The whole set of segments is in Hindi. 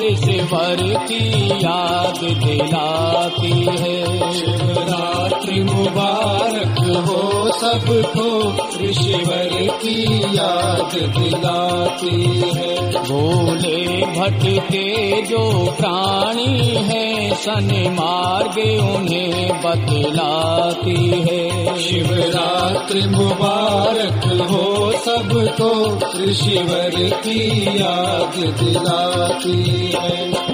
ऋषिवर की याद दिलाती है। शिवरात्रि मुबारक हो सबको, ऋषिवर की याद दिलाती है। भूले भटके जो प्राणी हैं, सन्मार्ग उन्हें बतलाती है। शिवरात्रि मुबारक हो सबको, ऋषिवर की याद दिलाती है।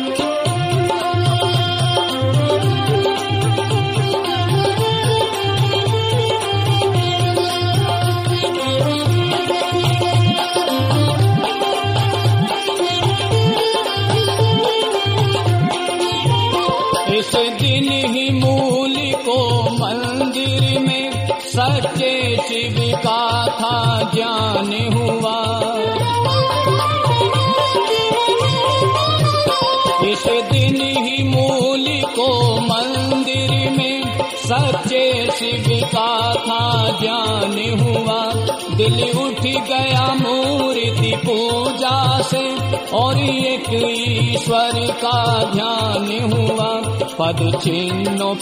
इस दिन ही मूल को मंदिर में सच्चे शिव का था ज्ञान हुआ। इस दिन ही मूल को मंदिर में सच्चे शिव का था ज्ञान हुआ। दिल उठ गया मूर्ति पूजा से और एक ईश्वर का ध्यान हुआ। पद चिन्हों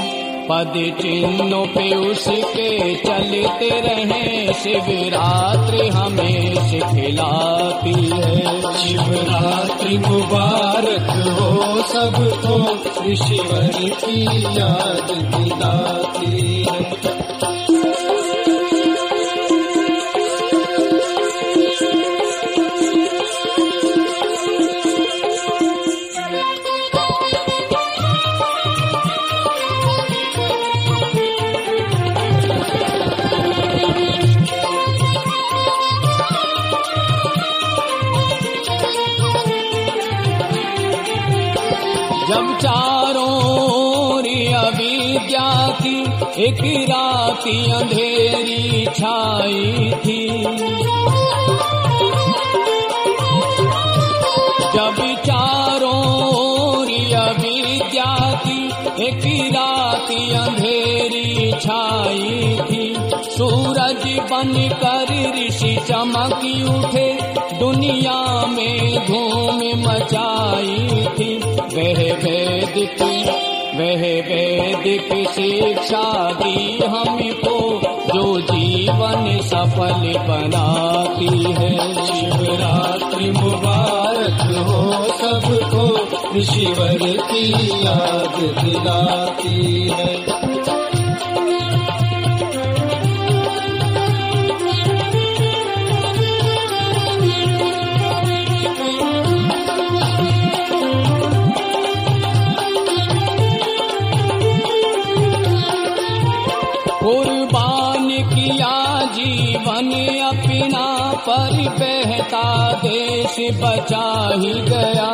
पे उसके चलते रहे, शिवरात्रि हमें सिखलाती है। शिवरात्रि मुबारक हो सबको, ऋषिवर की याद दिलाती है। जब चारों ओर अविद्या की एक राती अंधेरी छाई थी, जब चारों ओर अविद्या की एक राती अंधेरी छाई थी, सूरज बनकर ऋषि चमक उठे, दुनिया में धूम मचाई थी। वह वैदिक शिक्षा दी हमको, जो जीवन सफल बनाती है। शिवरात्रि मुबारक हो सबको, ऋषिवर की याद दिलाती है। कुर्बान किया जीवन अपना, पर बहता देश बचा ही गया।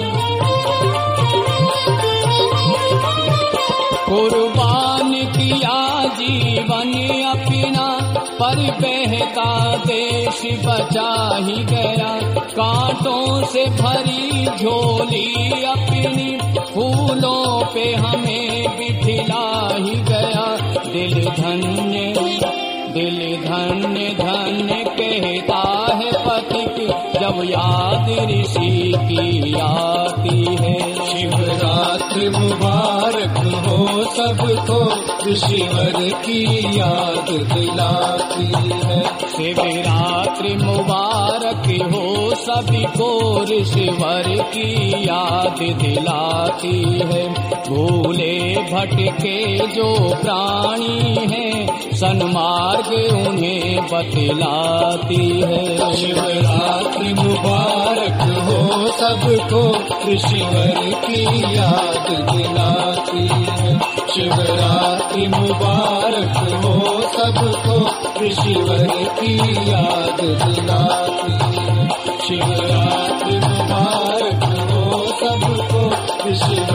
कुर्बान किया जीवन अपना, पर बहता देश बचा ही गया। कांटों से भरी झोली अपनी, फूलों पे हमें बिठला ही गया। दिल धन्य धन्य कहता है पथिक, जब याद ऋषि की आती है। शिवरात्रि मुबारक हो सबको, ऋषिवर की याद दिलाती है। शिवरात्रि मुबारक हो सभी को, ऋषिवर की याद दिलाती है। भूले भटके जो प्राणी हैं, सन्मार्ग उन्हें बतलाती है। शिवरात्रि मुबारक हो सबको, ऋषिवर की याद दिलाती है। शिवरात्रि मुबारक हो सबको, ऋषिवर की याद दिलाती है। शिवरात्रि मुबारक हो सबको, ऋषि